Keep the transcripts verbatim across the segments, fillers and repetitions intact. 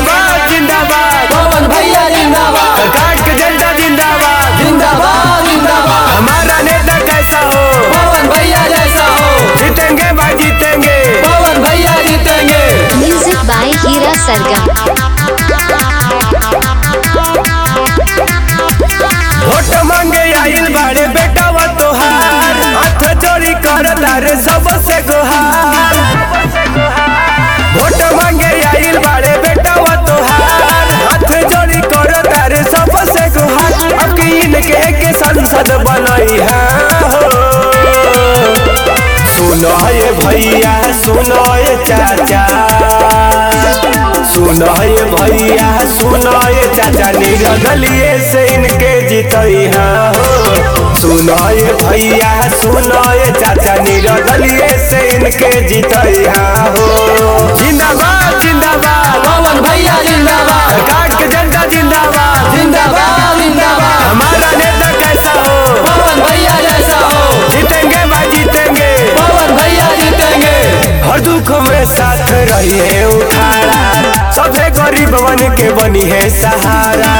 जिंदाबाद जिंदाबाद पवन भैया जिंदाबाद, सरकार के जनता जिंदाबाद जिंदाबाद जिंदाबाद। हमारा नेता कैसा हो पवन भैया जैसा हो, जीतेंगे भाई जीतेंगे पवन भैया जीतेंगे। Music by Heera Sargam. Vote मांगे आइल बाड़े बेटा वा तोहार हाथ जोड़ी कर तारे सबसे गुहार। वोट मांगे आइल बाड़े बेटा वा तोहार हाथ जोड़ी कर तारे सबसे गुहार। अब की इनके के संसद बनाई है हो। सुनो ये भैया सुनो ये चाचा, सुनो ये भैया सुनो ये चाचा, निर्दलीय से इनके जीतई हो। सुनो ये भैया सुनो ये चाचा, निर्दलीय से इनके जीतई हो। जिंदाबाद जिंदाबाद पवन भैया जिंदाबाद, सरकार के जनता जिंदाबाद जिंदाबाद जिंदाबाद। हमारा नेता कैसा हो पवन भैया जैसा हो, जीतेंगे भाई जीतेंगे पवन भैया जीतेंगे। हर दुख में साथ रहिए उठाड़ा, सभे गरीब बन के बनी है सहारा।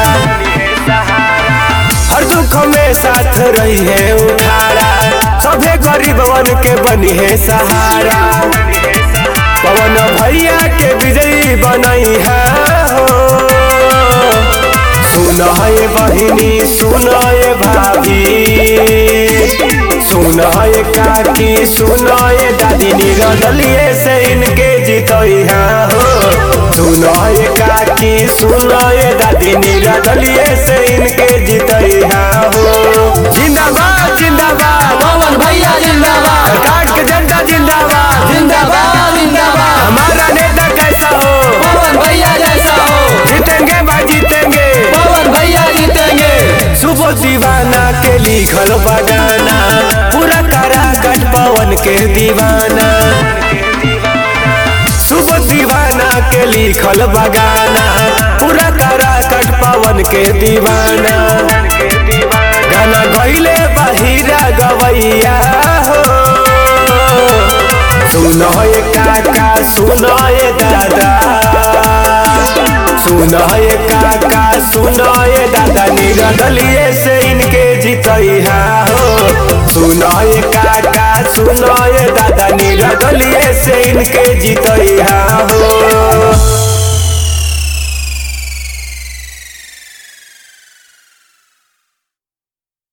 हर दुख में साथ रहिए उठाड़ा, सभे गरीब बन के बनी है सहारा। पवन भैया के विजयी बनई है हो। सुनो ये बहिनी सुनो ये भाभी, सुनो ये काकी सुनो ये दादी, निर्दलीय से इनके जीतई है हो। सुनो ये काकी सुनो ये दादी, निर्दलीय से इनके जीतई है हो। जिंदाबाद जिंदाबाद पवन भैया जिंदाबाद, सरकार के जनता जिंदाबाद जिंदाबाद जिंदाबाद। हमारा नेता कैसा हो पवन भैया जैसा हो, जीतेंगे भाई जीतेंगे पवन भैया जीतेंगे। सुबह दीवाना के लिखल बगाना, पूरा करा गठ पवन के दीवाना। सुबह दीवाना के लिखल बगाना, पूरा करा गठ पवन के दीवाना। गाना गईले बहिरा गवैया हो। सुनो ये काका सुनो ये दादा, सुनो ये काका सुनो ये दादा, निर्दलीय से इनके जीतई है हो। सुनो ये काका सुनो ये दादा, निर्दलीय से इनके जीतई है हो।